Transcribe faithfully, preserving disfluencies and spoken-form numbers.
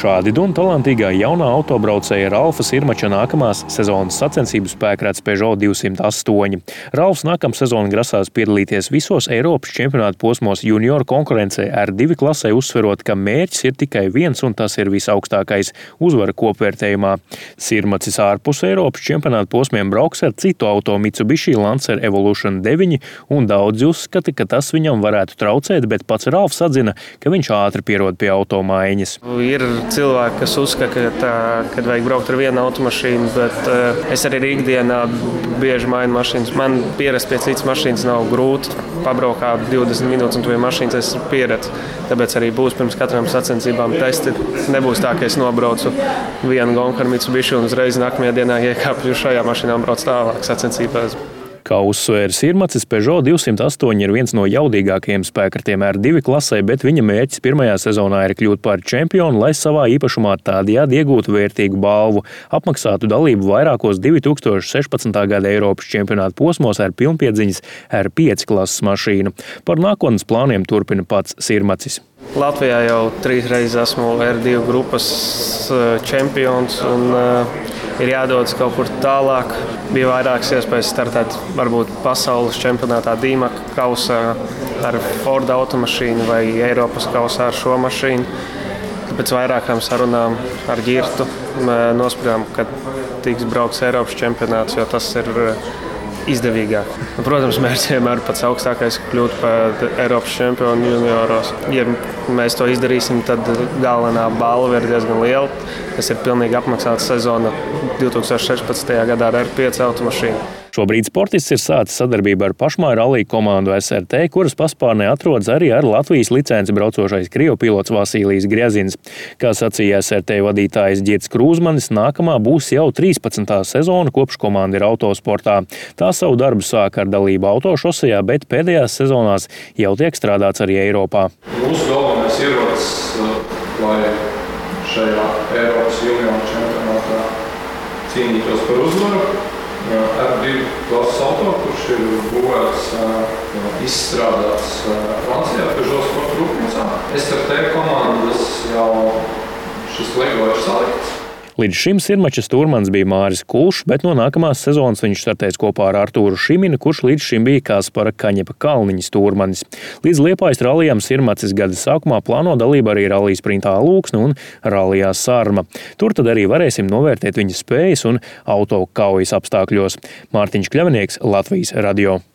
Šādi dun talantīgā jaunā autobraucēja Ralfa Sirmača nākamās sezonas sacensību spēkrats Peugeot divsimt astoņi. Ralfs nākamā sezonu grasās piedalīties visos Eiropas čempionāta posmos junioru konkurencē R divi klasē, uzsverot, ka mērķis ir tikai viens un tas ir visaugstākais – uzvara kopvērtējumā. Sirmacis ārpus Eiropas čempionāta posmiem brauks ar citu auto Mitsubishi Lancer Evolution deviņi un daudzi uzskata, ka tas viņam varētu traucēt, bet pats Ralfs atzina, ka viņš ātri pierod pie auto maiņas. Ir cilvēki, kas uzskata, ka tā, kad vajag braukt ar vienu automašīnu, bet uh, es arī ikdienā bieži mainu mašīnas. Man pierast pie citas mašīnas nav grūti. Pabraukāt divdesmit minūtes un to mašīnas es pieredzu. Tāpēc arī būs pirms katram sacensībām testi. Nebūs tā, ka es nobraucu vienu Gonku ar Mitsubishi un uzreiz nākamajā dienā iekāpju šajā mašīnā un braucu tālāk sacensībās. Kā uzsvēra Sirmacis, Peugeot divsimt astoņi ir viens no jaudīgākajiem spēkratiem R divi klasē, bet viņa mērķis pirmajā sezonā ir kļūt par čempionu, lai savā īpašumā tādējādi iegūtu vērtīgu balvu, apmaksātu dalību vairākos divi tūkstoši sešpadsmitā gada Eiropas čempionāta posmos ar pilnpiedziņas R pieci klases mašīnu. Par nākotnes plāniem turpina pats Sirmacis. Latvijā jau trīs reizes esmu R divi grupas čempions un uh, ir jādodas kaut kur tālāk. Bija vairākas iespējas startēt varbūt pasaules čempionātā Dīmaka kausā ar Ford automašīnu vai Eiropas kausā ar šo mašīnu. Pēc vairākām sarunām ar Girtu nosprādām, ka tiks braukts Eiropas čempionāts, jo tas ir izdevīgāk. Protams, mērķis vienmēr pats augstākais kļūt par Eiropas čempionu junioros. Ja mēs to izdarīsim, tad galvenā balva ir diezgan liela. Tas ir pilnīgi apmaksāta sezona divi tūkstoši sešpadsmitajā gadā ar R pieci automašīnu. Šobrīd sportists ir sācis sadarbību ar pašmāju rallija komandu S R T, kuras paspārnē atrodas arī ar Latvijas licenci braucošais krievu pilots Vasilijs Grjazins. Kā sacīja S R T vadītājs Ģirds Krūzmanis, nākamā būs jau trīspadsmitā sezona, kopš komanda ir autosportā. Tā savu darbu sāk ar dalību autošosejā, bet pēdējās sezonās jau tiek strādāts arī Eiropā. Mūsu galvenais ierocis, lai šajā Eiropas junioru čempionātā cīnītos par uzvaru. R divi klases auto, kurš ir būvēts, izstrādāts Francijā, Peugeot sporta rūpnīcā. S R T komandas jau šis Lego ir salikts. Līdz šim Sirmača stūrmans bija Māris Kulšs, bet no nākamās sezonas viņš startēs kopā ar Artūru Šiminu, kurš līdz šim bija Kaspara Kaņepa Kalniņa stūrmanis. Līdz Liepājas rallijam Sirmacis gada sākumā plāno dalību arī rallija sprintā Lūksne un rallijā Sarma. Tur tad arī varēsim novērtēt viņa spējas un auto kaujas apstākļos. Mārtiņš Kļavinieks, Latvijas radio.